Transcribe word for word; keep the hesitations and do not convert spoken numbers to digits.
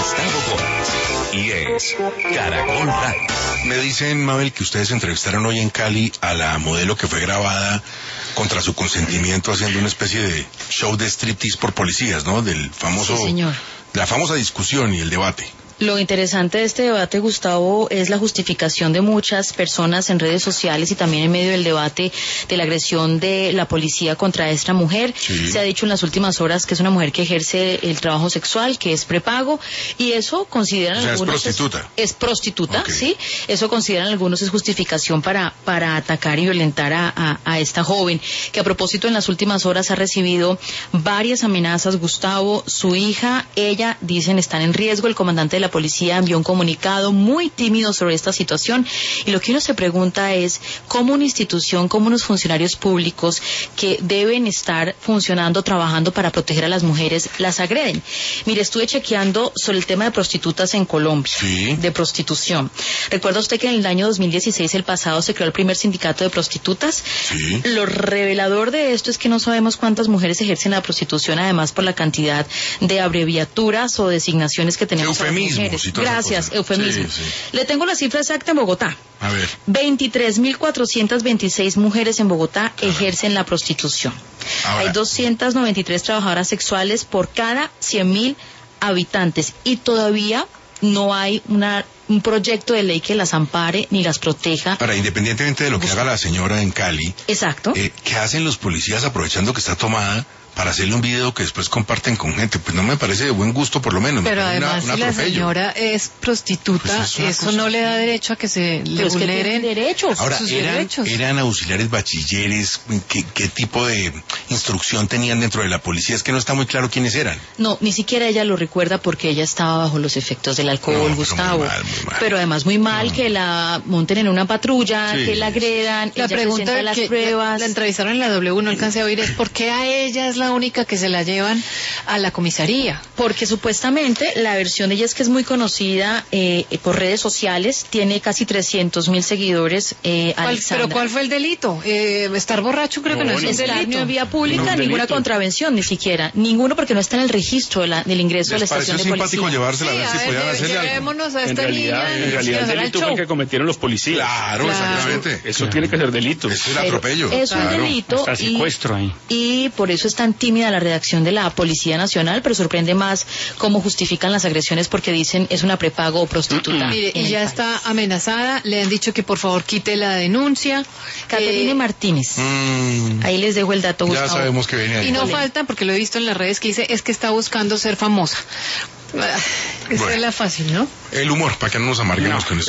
Gustavo Gómez y es Caracol Radio. Me dicen, Mabel, que ustedes entrevistaron hoy en Cali a la modelo que fue grabada contra su consentimiento haciendo una especie de show de striptease por policías, ¿no? Del famoso, sí, señor. La famosa discusión y el debate. Lo interesante de este debate, Gustavo, es la justificación de muchas personas en redes sociales y también en medio del debate de la agresión de la policía contra esta mujer. Sí. Se ha dicho en las últimas horas que es una mujer que ejerce el trabajo sexual, que es prepago, y eso consideran O sea, algunos... es prostituta. Es, es prostituta, Okay. sí. Eso consideran algunos es justificación para, para atacar y violentar a, a, a esta joven, que a propósito en las últimas horas ha recibido varias amenazas, Gustavo. Su hija, ella, dicen, están en riesgo. El comandante de la policía envió un comunicado muy tímido sobre esta situación, y lo que uno se pregunta es cómo una institución, cómo unos funcionarios públicos que deben estar funcionando, trabajando para proteger a las mujeres, las agreden. Mire, estuve chequeando sobre el tema de prostitutas en Colombia, Sí. de prostitución. ¿Recuerda usted que en el año dos mil dieciséis, el pasado, se creó el primer sindicato de prostitutas? Sí. Lo revelador de esto es que no sabemos cuántas mujeres ejercen la prostitución, además por la cantidad de abreviaturas o designaciones que tenemos a las Eufemismos mujeres. y toda esa Gracias, cosa. eufemismo. Sí, sí. Le tengo la cifra exacta en Bogotá. A ver. veintitrés mil cuatrocientas veintiséis mujeres en Bogotá ejercen la prostitución. Ahora. Hay doscientas noventa y tres trabajadoras sexuales por cada cien mil habitantes, y todavía no hay una un proyecto de ley que las ampare ni las proteja. Ahora, independientemente de lo que haga la señora en Cali, Exacto. eh, ¿qué hacen los policías aprovechando que está tomada para hacerle un video que después comparten con gente? Pues no me parece de buen gusto, por lo menos. Pero Me parece además, una- un si la atropello. señora es prostituta, Pues es una eso cosa- no le da derecho a que se le Pero es que vulneren tienen derechos. Ahora, sus ¿eran, derechos. ¿eran auxiliares bachilleres? ¿Qué, ¿Qué tipo de instrucción tenían dentro de la policía? Es que no está muy claro quiénes eran. No, ni siquiera ella lo recuerda porque ella estaba bajo los efectos del alcohol, No, pero Gustavo. muy mal, muy mal. Pero además muy mal No. que la monten en una patrulla, Sí. que la agredan, La ella pregunta presenta las que pruebas. la entrevistaron en la W, no alcancé a oír, es ¿por qué a ella es la única que se la llevan a la comisaría? Porque supuestamente la versión de ella es que es muy conocida eh, por redes sociales, tiene casi trescientos mil seguidores. Eh, ¿Cuál- Alexandra. ¿Pero cuál fue el delito? Eh, estar borracho creo que no es un Estar delito. en vía pública, No es un ninguna delito. contravención, ni siquiera. Ninguno, porque no está en el registro de la- del ingreso a la ¿Les pareció estación de simpático policía. llevársela a ver si Sí, podían a ver, hacerle algo? llevémonos a En esta realidad, niña en y realidad el nos hará delito fue show. el que cometieron los policías. Claro, Claro. exactamente. Eso tiene que ser delito. Eso es el Pero atropello. es un Claro. delito. Hasta y- secuestro ahí. Y por eso es tan tímida la redacción de la Policía Nacional, pero sorprende más cómo justifican las agresiones, porque dicen es una prepago o prostituta. Mire, en y el ya país. está amenazada, le han dicho que por favor quite la denuncia. Caterine Eh, Martínez. Mm, Ahí les dejo el dato, ya Gustavo. sabemos que viene ahí. Y no Ole. faltan, porque lo he visto en las redes, que dice, es que está buscando ser famosa. Ah, Esa Bueno. es la fácil, ¿no? El humor, para que no nos amarguemos No. con eso.